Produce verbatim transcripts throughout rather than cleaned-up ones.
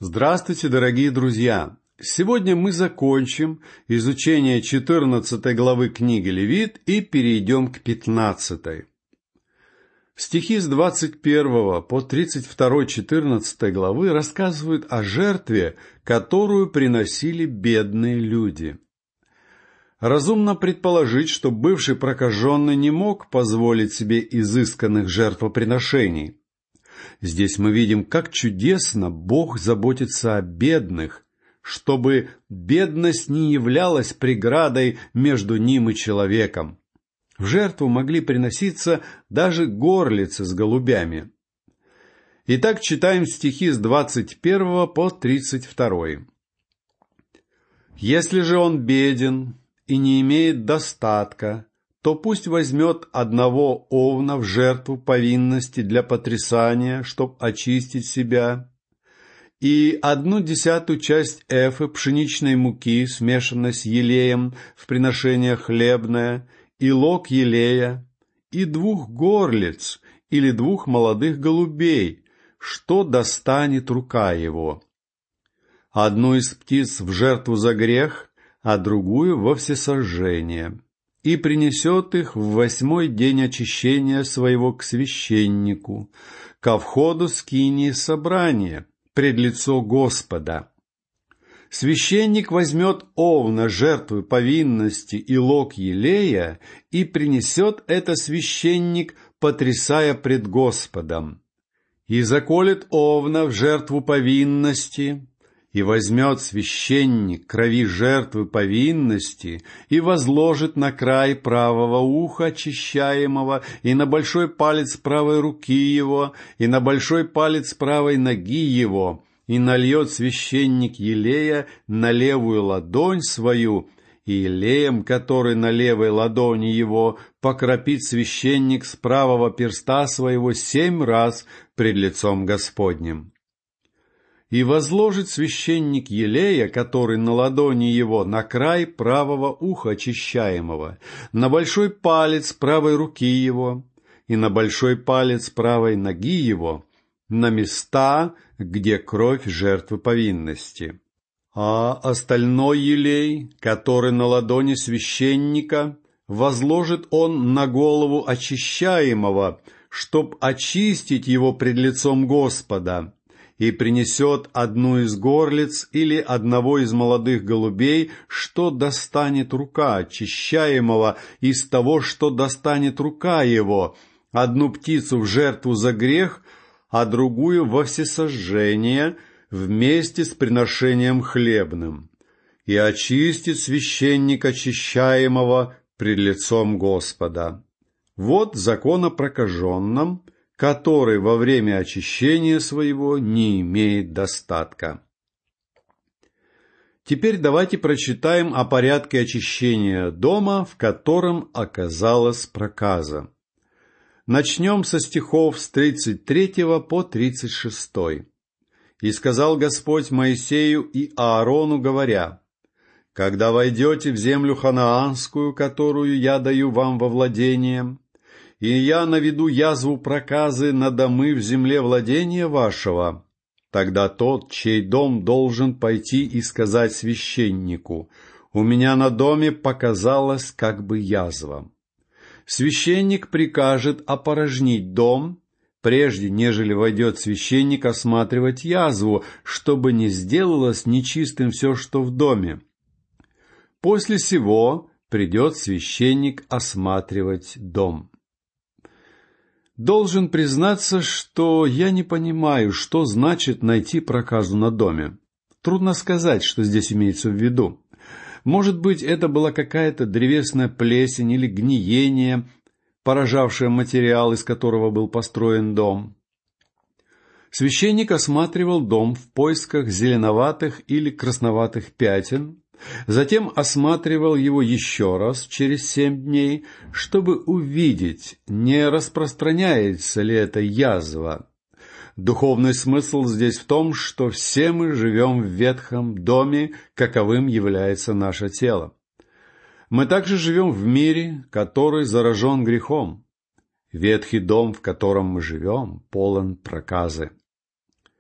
Здравствуйте, дорогие друзья! Сегодня мы закончим изучение четырнадцатой главы книги Левит и перейдем к пятнадцатой. Стихи с двадцать первого по тридцать второй четырнадцатой главы рассказывают о жертве, которую приносили бедные люди. Разумно предположить, что бывший прокаженный не мог позволить себе изысканных жертвоприношений. Здесь мы видим, как чудесно Бог заботится о бедных, чтобы бедность не являлась преградой между ним и человеком. В жертву могли приноситься даже горлицы с голубями. Итак, читаем стихи с двадцать первого по тридцать второй. «Если же он беден и не имеет достатка, то пусть возьмет одного овна в жертву повинности для потрясания, чтоб очистить себя, и одну десятую часть эфы пшеничной муки, смешанной с елеем в приношение хлебное, и лог елея, и двух горлиц или двух молодых голубей, что достанет рука его. Одну из птиц в жертву за грех, а другую во всесожжение, и принесет их в восьмой день очищения своего к священнику, ко входу скинии собрания, пред лицо Господа. Священник возьмет овна жертвы повинности и лог елея, и принесет это священник, потрясая пред Господом, и заколет овна в жертву повинности, и возьмет священник крови жертвы повинности и возложит на край правого уха очищаемого и на большой палец правой руки его и на большой палец правой ноги его, и нальет священник елея на левую ладонь свою, и елеем, который на левой ладони его, покропит священник с правого перста своего семь раз пред лицом Господним. И возложит священник елея, который на ладони его, на край правого уха очищаемого, на большой палец правой руки его и на большой палец правой ноги его, на места, где кровь жертвы повинности. А остальной елей, который на ладони священника, возложит он на голову очищаемого, чтоб очистить его пред лицом Господа, и принесет одну из горлиц или одного из молодых голубей, что достанет рука очищаемого из того, что достанет рука его, одну птицу в жертву за грех, а другую во всесожжение вместе с приношением хлебным, и очистит священник очищаемого пред лицом Господа. Вот закон о прокаженном, который во время очищения своего не имеет достатка». Теперь давайте прочитаем о порядке очищения дома, в котором оказалась проказа. Начнем со стихов с тридцать третьего по тридцать шестой. «И сказал Господь Моисею и Аарону, говоря: когда войдете в землю ханаанскую, которую я даю вам во владение, и я наведу язву проказы на домы в земле владения вашего, тогда тот, чей дом, должен пойти и сказать священнику: у меня на доме показалась как бы язва. Священник прикажет опорожнить дом, прежде нежели войдет священник осматривать язву, чтобы не сделалось нечистым все, что в доме. После сего придет священник осматривать дом». Должен признаться, что я не понимаю, что значит найти проказу на доме. Трудно сказать, что здесь имеется в виду. Может быть, это была какая-то древесная плесень или гниение, поражавшее материал, из которого был построен дом. Священник осматривал дом в поисках зеленоватых или красноватых пятен, затем осматривал его еще раз через семь дней, чтобы увидеть, не распространяется ли эта язва. Духовный смысл здесь в том, что все мы живем в ветхом доме, каковым является наше тело. Мы также живем в мире, который заражен грехом. Ветхий дом, в котором мы живем, полон проказы.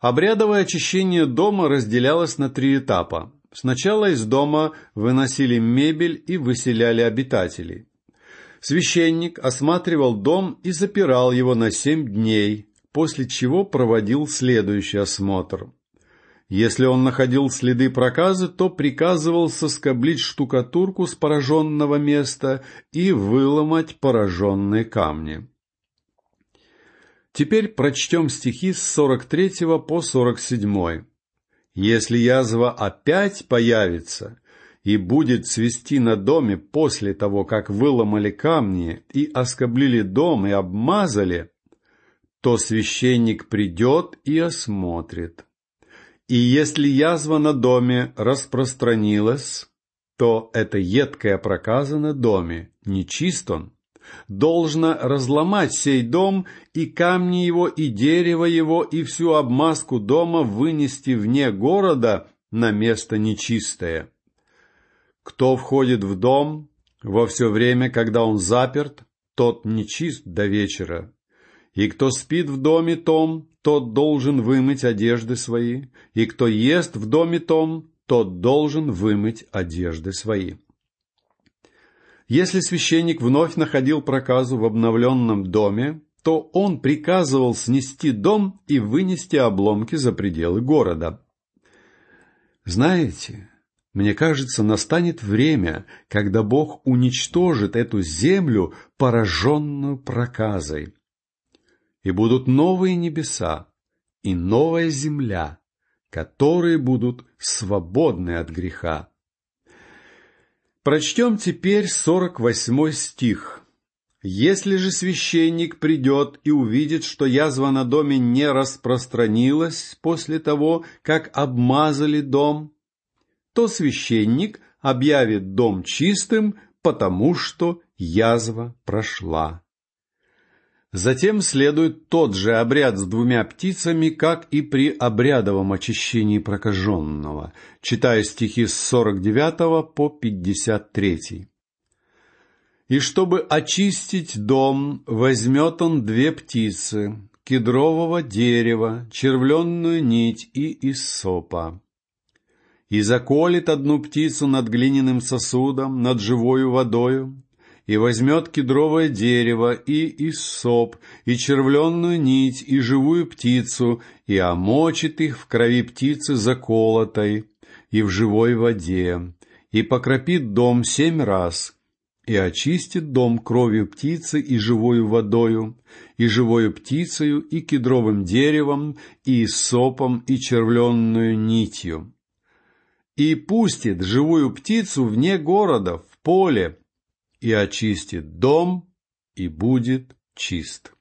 Обрядовое очищение дома разделялось на три этапа. Сначала из дома выносили мебель и выселяли обитателей. Священник осматривал дом и запирал его на семь дней, после чего проводил следующий осмотр. Если он находил следы проказы, то приказывал соскоблить штукатурку с пораженного места и выломать пораженные камни. Теперь прочтем стихи с сорок третьего по сорок седьмой. «Если язва опять появится и будет цвести на доме после того, как выломали камни и оскоблили дом и обмазали, то священник придет и осмотрит. И если язва на доме распространилась, то это едкая проказа на доме, нечист он. Должно разломать сей дом, и камни его, и дерево его, и всю обмазку дома вынести вне города на место нечистое. Кто входит в дом во все время, когда он заперт, тот нечист до вечера. И кто спит в доме том, тот должен вымыть одежды свои, и кто ест в доме том, тот должен вымыть одежды свои». Если священник вновь находил проказу в обновленном доме, то он приказывал снести дом и вынести обломки за пределы города. Знаете, мне кажется, настанет время, когда Бог уничтожит эту землю, пораженную проказой. И будут новые небеса и новая земля, которые будут свободны от греха. Прочтем теперь сорок восьмой стих. «Если же священник придет и увидит, что язва на доме не распространилась после того, как обмазали дом, то священник объявит дом чистым, потому что язва прошла». Затем следует тот же обряд с двумя птицами, как и при обрядовом очищении прокаженного. Читаю стихи с сорок девятого по пятьдесят третий. «И чтобы очистить дом, возьмет он две птицы, кедрового дерева, червленную нить и иссопа. И заколет одну птицу над глиняным сосудом, над живою водою, и возьмет кедровое дерево, и иссоп, и червленную нить, и живую птицу, и омочит их в крови птицы заколотой, и в живой воде, и покропит дом семь раз, и очистит дом кровью птицы и живою водою, и живою птицею, и кедровым деревом, и иссопом, и червленную нитью. И пустит живую птицу вне города, в поле, и очистит дом, и будет чист».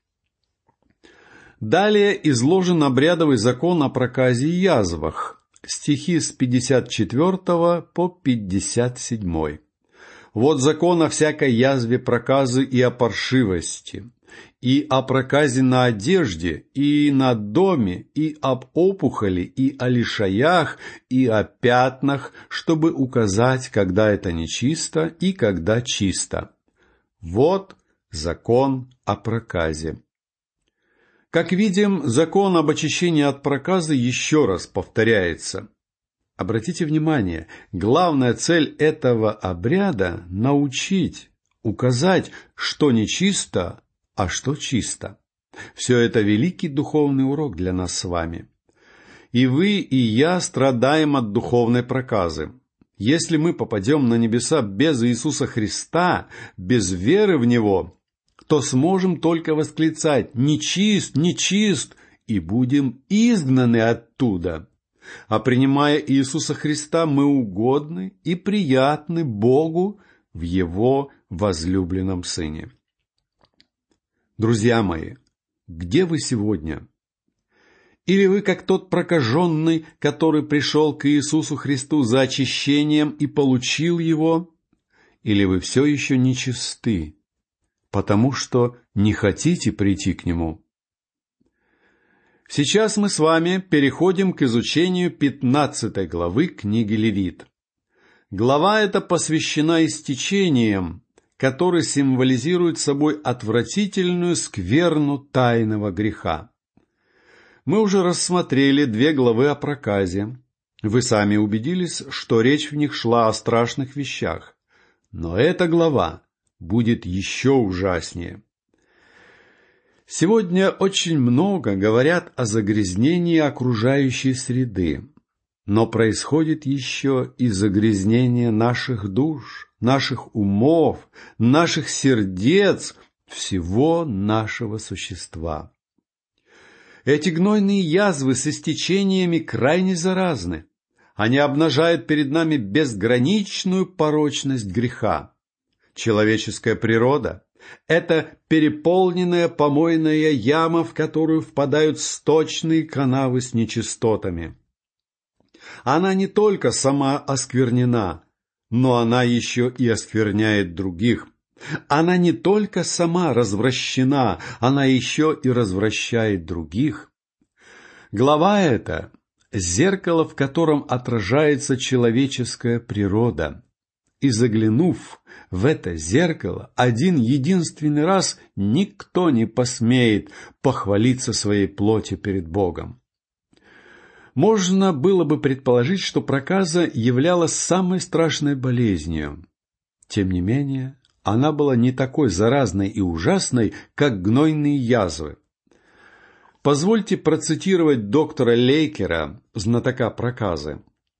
Далее изложен обрядовый закон о проказе и язвах, стихи с пятьдесят четвертого по пятьдесят седьмой. «Вот закон о всякой язве проказы и о паршивости, и о проказе на одежде, и на доме, и об опухоли, и о лишаях, и о пятнах, чтобы указать, когда это нечисто и когда чисто. Вот закон о проказе». Как видим, закон об очищении от проказы еще раз повторяется. Обратите внимание, главная цель этого обряда – научить, указать, что нечисто, а что чисто. Все это великий духовный урок для нас с вами. И вы, и я страдаем от духовной проказы. Если мы попадем на небеса без Иисуса Христа, без веры в Него, то сможем только восклицать «нечист, нечист» и будем изгнаны оттуда. А принимая Иисуса Христа, мы угодны и приятны Богу в Его возлюбленном Сыне. Друзья мои, где вы сегодня? Или вы как тот прокаженный, который пришел к Иисусу Христу за очищением и получил его? Или вы все еще нечисты, потому что не хотите прийти к Нему? Сейчас мы с вами переходим к изучению пятнадцатой главы книги Левит. Глава эта посвящена истечениям, которые символизируют собой отвратительную скверну тайного греха. Мы уже рассмотрели две главы о проказе. Вы сами убедились, что речь в них шла о страшных вещах. Но эта глава будет еще ужаснее. Сегодня очень много говорят о загрязнении окружающей среды, но происходит еще и загрязнение наших душ, наших умов, наших сердец, всего нашего существа. Эти гнойные язвы с истечениями крайне заразны. Они обнажают перед нами безграничную порочность греха. Человеческая природа – это переполненная помойная яма, в которую впадают сточные канавы с нечистотами. Она не только сама осквернена, но она еще и оскверняет других. Она не только сама развращена, она еще и развращает других. Глава эта – зеркало, в котором отражается человеческая природа. И заглянув в это зеркало, один единственный раз никто не посмеет похвалиться своей плотью перед Богом. Можно было бы предположить, что проказа являлась самой страшной болезнью. Тем не менее, она была не такой заразной и ужасной, как гнойные язвы. Позвольте процитировать доктора Лейкера, знатока проказы.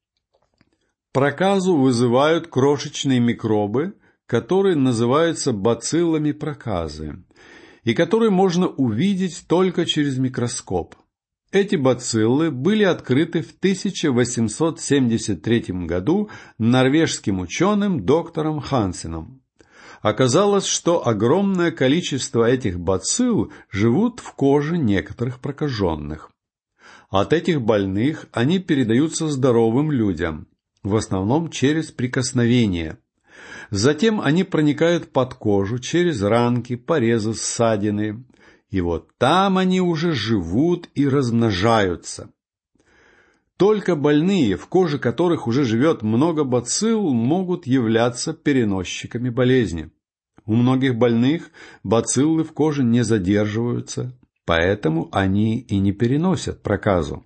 Проказу вызывают крошечные микробы, которые называются бациллами проказы, и которые можно увидеть только через микроскоп. Эти бациллы были открыты в тысяча восемьсот семьдесят третьем году норвежским ученым доктором Хансеном. Оказалось, что огромное количество этих бацилл живут в коже некоторых прокаженных. От этих больных они передаются здоровым людям, в основном через прикосновение. Затем они проникают под кожу через ранки, порезы, ссадины. И вот там они уже живут и размножаются. Только больные, в коже которых уже живет много бацилл, могут являться переносчиками болезни. У многих больных бациллы в коже не задерживаются, поэтому они и не переносят проказу.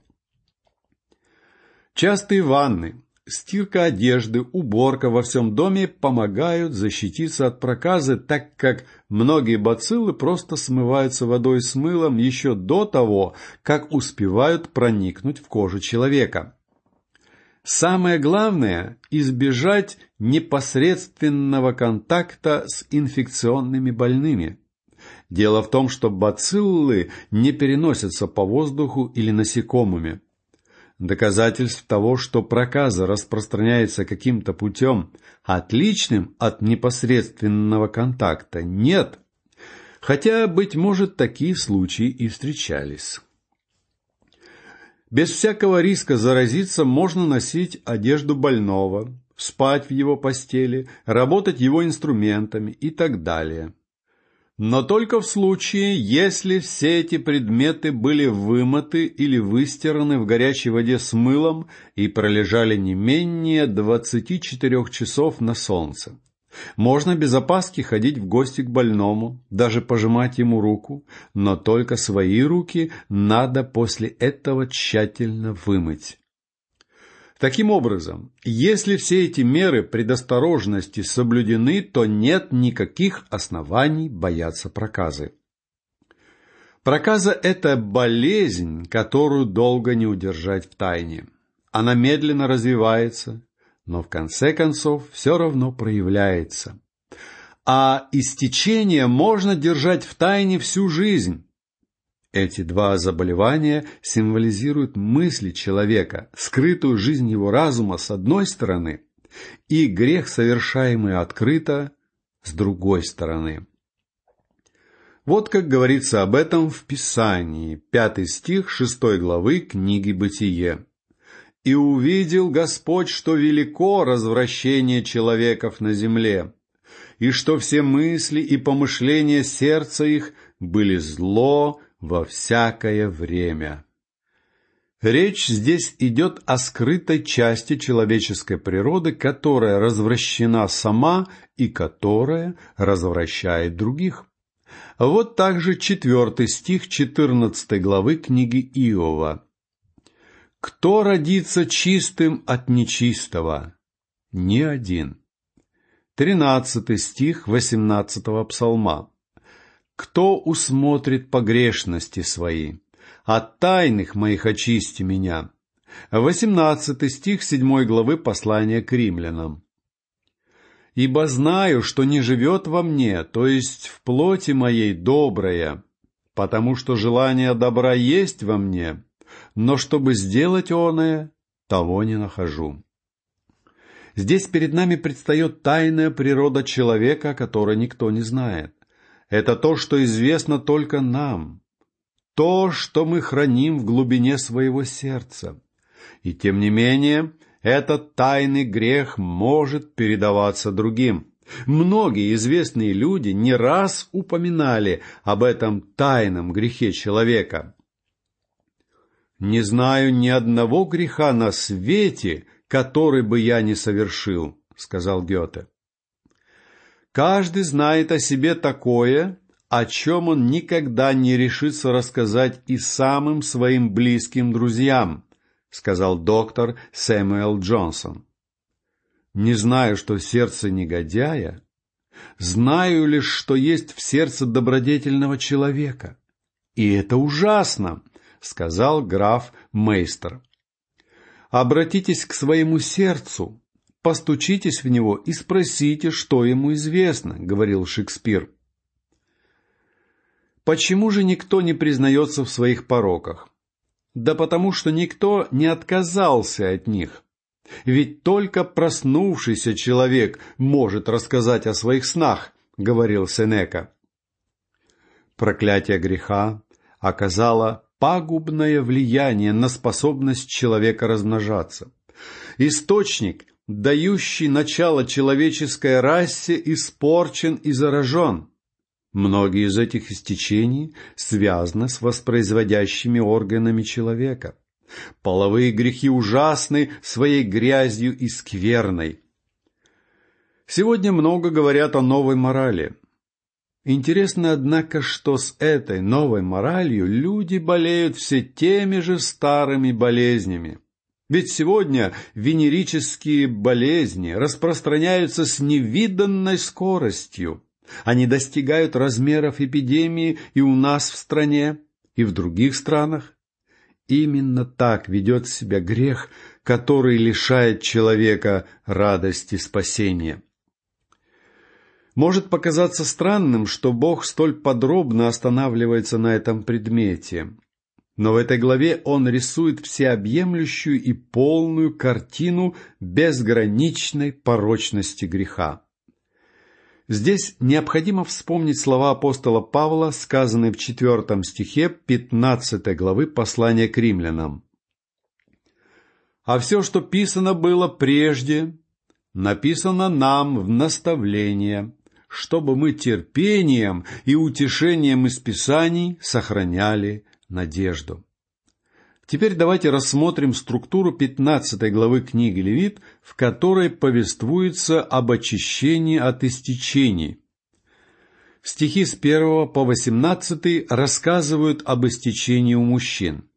Частые ванны, стирка одежды, уборка во всем доме помогают защититься от проказы, так как многие бациллы просто смываются водой с мылом еще до того, как успевают проникнуть в кожу человека. Самое главное – избежать непосредственного контакта с инфекционными больными. Дело в том, что бациллы не переносятся по воздуху или насекомыми. Доказательств того, что проказа распространяется каким-то путем, отличным от непосредственного контакта, нет. Хотя, быть может, такие случаи и встречались. Без всякого риска заразиться можно носить одежду больного, спать в его постели, работать его инструментами и так далее. Но только в случае, если все эти предметы были вымыты или выстираны в горячей воде с мылом и пролежали не менее двадцати четырёх часов на солнце. Можно без опаски ходить в гости к больному, даже пожимать ему руку, но только свои руки надо после этого тщательно вымыть. Таким образом, если все эти меры предосторожности соблюдены, то нет никаких оснований бояться проказы. Проказа – это болезнь, которую долго не удержать в тайне. Она медленно развивается, но в конце концов все равно проявляется. А истечение можно держать в тайне всю жизнь. Эти два заболевания символизируют мысли человека, скрытую жизнь его разума с одной стороны, и грех, совершаемый открыто, с другой стороны. Вот как говорится об этом в Писании, пятый стих шестой главы книги Бытие. «И увидел Господь, что велико развращение человеков на земле, и что все мысли и помышления сердца их были зло во всякое время». Речь здесь идет о скрытой части человеческой природы, которая развращена сама и которая развращает других. Вот также четвертый стих четырнадцатой главы книги Иова. «Кто родится чистым от нечистого? Ни один». Тринадцатый стих восемнадцатого псалма. «Кто усмотрит погрешности свои? От тайных моих очисти меня». Восемнадцатый стих седьмой главы послания к римлянам. «Ибо знаю, что не живет во мне, то есть в плоти моей, доброе, потому что желание добра есть во мне, но чтобы сделать оное, того не нахожу». Здесь перед нами предстает тайная природа человека, которой никто не знает. Это то, что известно только нам, то, что мы храним в глубине своего сердца. И тем не менее, этот тайный грех может передаваться другим. Многие известные люди не раз упоминали об этом тайном грехе человека. «Не знаю ни одного греха на свете, который бы я не совершил», — сказал Гёте. Каждый знает о себе такое, о чем он никогда не решится рассказать и самым своим близким друзьям, сказал доктор Сэмюэл Джонсон. Не знаю, что в сердце негодяя, знаю лишь, что есть в сердце добродетельного человека. И это ужасно, сказал граф Мейстер. Обратитесь к своему сердцу, постучитесь в него и спросите, что ему известно, говорил Шекспир. Почему же никто не признается в своих пороках? Да потому что никто не отказался от них. Ведь только проснувшийся человек может рассказать о своих снах, говорил Сенека. Проклятие греха оказало пагубное влияние на способность человека размножаться. Источник, дающий начало человеческой расе, испорчен и заражен. Многие из этих истечений связаны с воспроизводящими органами человека. Половые грехи ужасны своей грязью и скверной. Сегодня много говорят о новой морали. Интересно, однако, что с этой новой моралью люди болеют все теми же старыми болезнями. Ведь сегодня венерические болезни распространяются с невиданной скоростью. Они достигают размеров эпидемии и у нас в стране, и в других странах. Именно так ведет себя грех, который лишает человека радости спасения. Может показаться странным, что Бог столь подробно останавливается на этом предмете, но в этой главе Он рисует всеобъемлющую и полную картину безграничной порочности греха. Здесь необходимо вспомнить слова апостола Павла, сказанные в четвертом стихе пятнадцатой главы послания к римлянам. «А все, что писано было прежде, написано нам в наставление, чтобы мы терпением и утешением из Писаний сохраняли надежду». Теперь давайте рассмотрим структуру пятнадцатой главы книги Левит, в которой повествуется об очищении от истечений. Стихи с первого по восемнадцатый рассказывают об истечении у мужчин.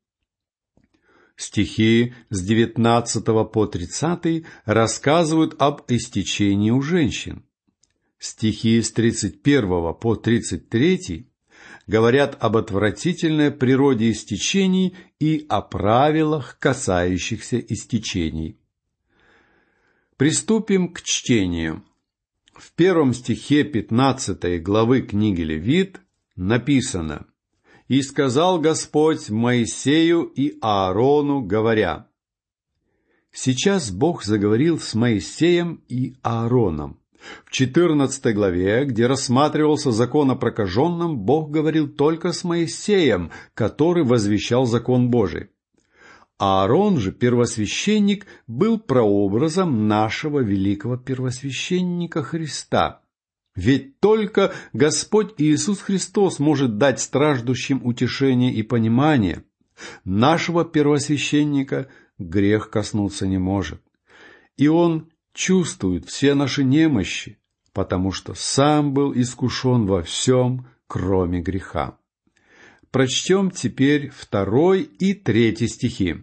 Стихи с девятнадцатого по тридцатый рассказывают об истечении у женщин. Стихи с тридцать первого по тридцать третий говорят об отвратительной природе истечений и о правилах, касающихся истечений. Приступим к чтению. В первом стихе пятнадцатой главы книги Левит написано: «И сказал Господь Моисею и Аарону, говоря». Сейчас Бог заговорил с Моисеем и Аароном. В четырнадцатой главе, где рассматривался закон о прокаженном, Бог говорил только с Моисеем, который возвещал закон Божий. Аарон же, первосвященник, был прообразом нашего великого первосвященника Христа. Ведь только Господь Иисус Христос может дать страждущим утешение и понимание. Нашего первосвященника грех коснуться не может. И Он чувствует все наши немощи, потому что сам был искушен во всем, кроме греха. Прочтем теперь второй и третий стихи.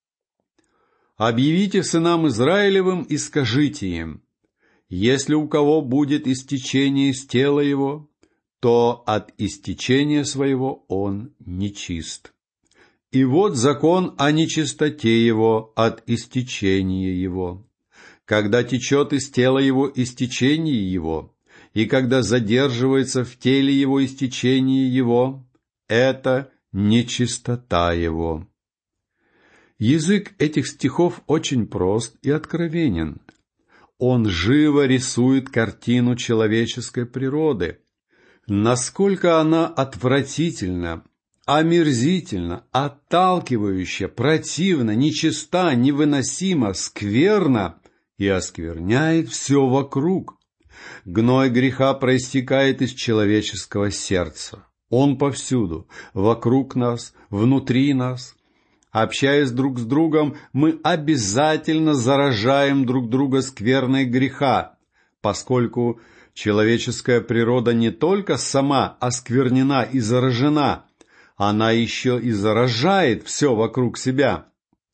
«Объявите сынам Израилевым и скажите им, если у кого будет истечение из тела его, то от истечения своего он нечист. И вот закон о нечистоте его от истечения его. Когда течет из тела его истечение его, и когда задерживается в теле его истечение его, это нечистота его». Язык этих стихов очень прост и откровенен. Он живо рисует картину человеческой природы. Насколько она отвратительна, омерзительна, отталкивающа, противна, нечиста, невыносима, скверна и оскверняет все вокруг. Гной греха проистекает из человеческого сердца. Он повсюду, вокруг нас, внутри нас. Общаясь друг с другом, мы обязательно заражаем друг друга скверной греха, поскольку человеческая природа не только сама осквернена и заражена, она еще и заражает все вокруг себя.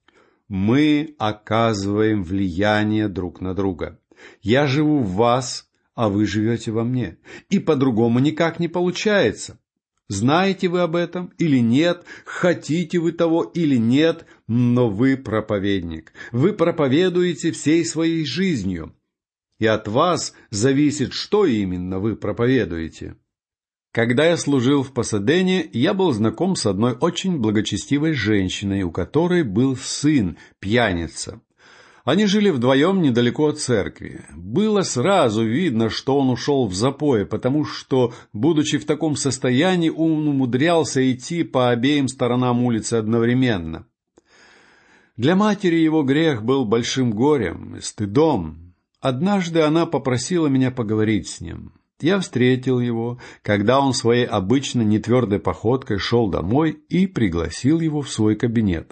Мы оказываем влияние друг на друга. Я живу в вас, а вы живете во мне, и по-другому никак не получается. Знаете вы об этом или нет, хотите вы того или нет, но вы проповедник. Вы проповедуете всей своей жизнью. И от вас зависит, что именно вы проповедуете. Когда я служил в Пасадене, я был знаком с одной очень благочестивой женщиной, у которой был сын, пьяница. Они жили вдвоем недалеко от церкви. Было сразу видно, что он ушел в запой, потому что, будучи в таком состоянии, он умудрялся идти по обеим сторонам улицы одновременно. Для матери его грех был большим горем и стыдом. Однажды она попросила меня поговорить с ним. Я встретил его, когда он своей обычно нетвердой походкой шел домой, и пригласил его в свой кабинет.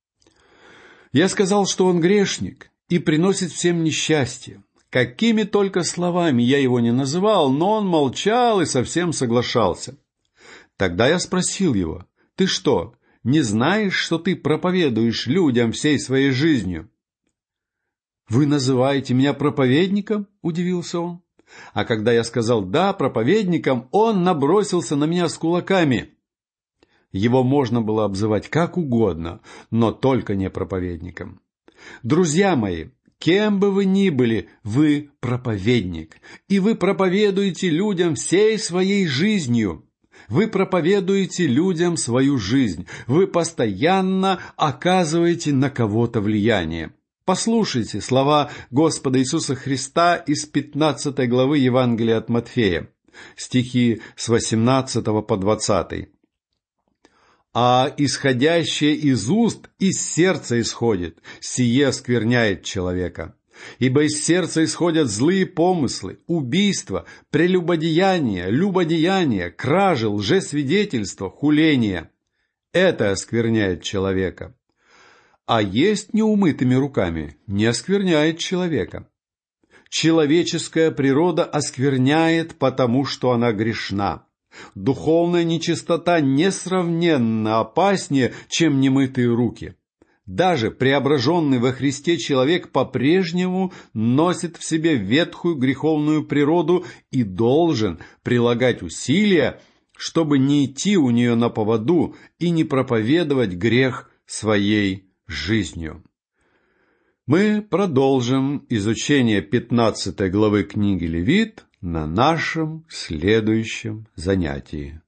Я сказал, что он грешник и приносит всем несчастье. Какими только словами я его не называл, но он молчал и совсем соглашался. Тогда я спросил его: «Ты что, не знаешь, что ты проповедуешь людям всей своей жизнью?» «Вы называете меня проповедником?» – удивился он. А когда я сказал «да, проповедником», он набросился на меня с кулаками. Его можно было обзывать как угодно, но только не проповедником. Друзья мои, кем бы вы ни были, вы проповедник, и вы проповедуете людям всей своей жизнью. Вы проповедуете людям свою жизнь, вы постоянно оказываете на кого-то влияние. Послушайте слова Господа Иисуса Христа из пятнадцатой главы Евангелия от Матфея, стихи с восемнадцатого по двадцатый. «А исходящее из уст из сердца исходит, сие оскверняет человека. Ибо из сердца исходят злые помыслы, убийства, прелюбодеяния, любодеяния, кражи, лжесвидетельства, хуления. Это оскверняет человека. А есть неумытыми руками не оскверняет человека. Человеческая природа оскверняет, потому что она грешна. Духовная нечистота несравненно опаснее, чем немытые руки. Даже преображенный во Христе человек по-прежнему носит в себе ветхую греховную природу и должен прилагать усилия, чтобы не идти у нее на поводу и не проповедовать грех своей жизнью. Мы продолжим изучение пятнадцатой главы книги Левит на нашем следующем занятии.